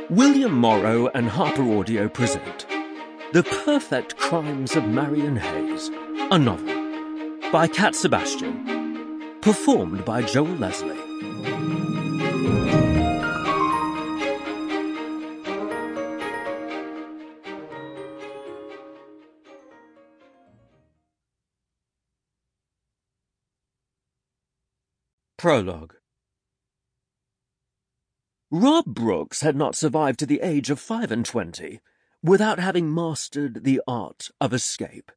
William Morrow and Harper Audio present The Perfect Crimes of Marion Hayes, a novel, by Cat Sebastian, performed by Joel Leslie. Prologue. Rob Brooks had not survived to the age of 25 without having mastered the art of escape.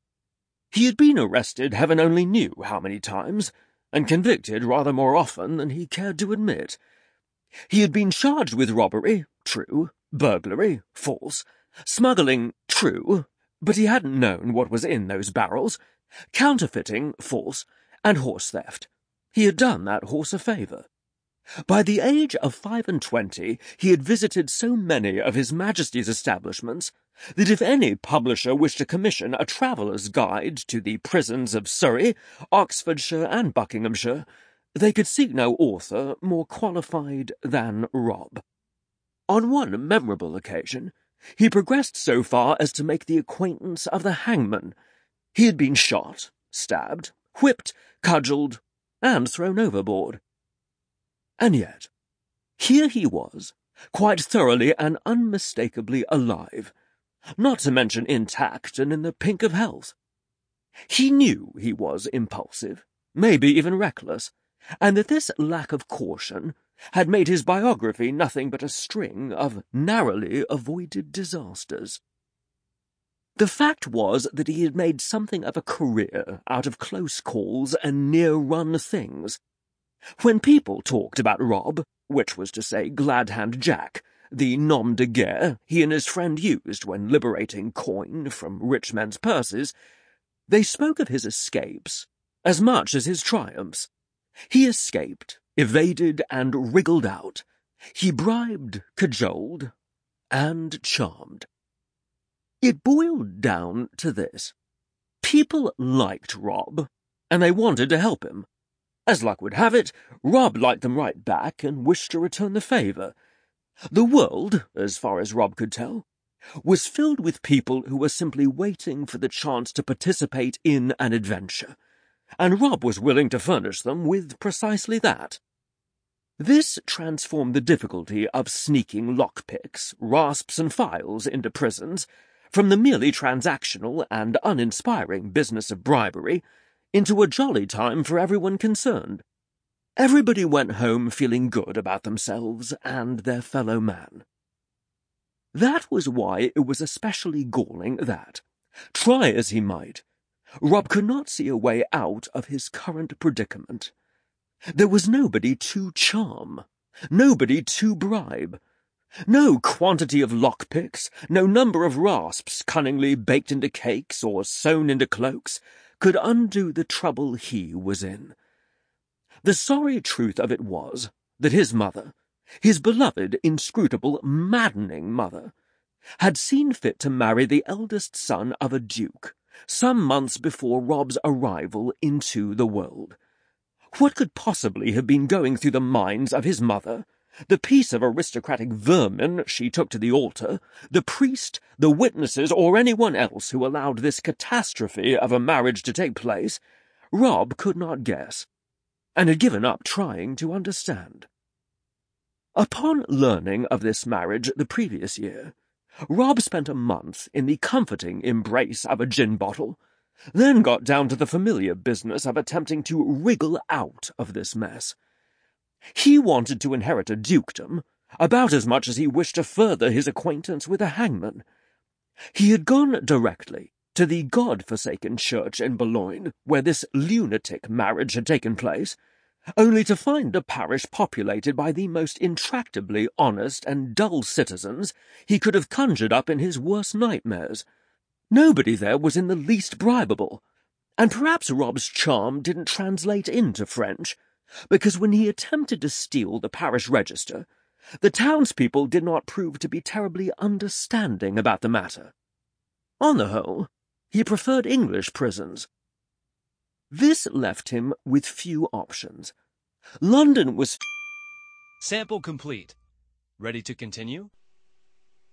He had been arrested heaven only knew how many times, and convicted rather more often than he cared to admit. He had been charged with robbery, true, burglary, false, smuggling, true, but he hadn't known what was in those barrels, counterfeiting, false, and horse theft. He had done that horse a favour. By the age of 25, he had visited so many of His Majesty's establishments that if any publisher wished to commission a traveller's guide to the prisons of Surrey, Oxfordshire, and Buckinghamshire, they could seek no author more qualified than Rob. On one memorable occasion, he progressed so far as to make the acquaintance of the hangman. He had been shot, stabbed, whipped, cudgelled, and thrown overboard. And yet, here he was, quite thoroughly and unmistakably alive, not to mention intact and in the pink of health. He knew he was impulsive, maybe even reckless, and that this lack of caution had made his biography nothing but a string of narrowly avoided disasters. The fact was that he had made something of a career out of close calls and near-run things. When people talked about Rob, which was to say Glad-Hand Jack, the nom de guerre he and his friend used when liberating coin from rich men's purses, they spoke of his escapes as much as his triumphs. He escaped, evaded, and wriggled out. He bribed, cajoled, and charmed. It boiled down to this. People liked Rob, and they wanted to help him. As luck would have it, Rob liked them right back and wished to return the favour. The world, as far as Rob could tell, was filled with people who were simply waiting for the chance to participate in an adventure, and Rob was willing to furnish them with precisely that. This transformed the difficulty of sneaking lockpicks, rasps, and files into prisons from the merely transactional and uninspiring business of bribery into a jolly time for everyone concerned. Everybody went home feeling good about themselves and their fellow man. That was why it was especially galling that, try as he might, Rob could not see a way out of his current predicament. There was nobody to charm, nobody to bribe. No quantity of lockpicks, no number of rasps cunningly baked into cakes or sewn into cloaks, could undo the trouble he was in. The sorry truth of it was that his mother, his beloved, inscrutable, maddening mother, had seen fit to marry the eldest son of a duke, some months before Rob's arrival into the world. What could possibly have been going through the minds of his mother, the piece of aristocratic vermin she took to the altar, the priest, the witnesses, or anyone else who allowed this catastrophe of a marriage to take place, Rob could not guess, and had given up trying to understand. Upon learning of this marriage the previous year, Rob spent a month in the comforting embrace of a gin bottle, then got down to the familiar business of attempting to wriggle out of this mess. He wanted to inherit a dukedom about as much as he wished to further his acquaintance with a hangman. He had gone directly to the God-forsaken church in Boulogne, where this lunatic marriage had taken place, only to find the parish populated by the most intractably honest and dull citizens he could have conjured up in his worst nightmares. Nobody there was in the least bribable, and perhaps Rob's charm didn't translate into French, because when he attempted to steal the parish register, the townspeople did not prove to be terribly understanding about the matter. On the whole, he preferred English prisons. This left him with few options. London was... Sample complete. Ready to continue?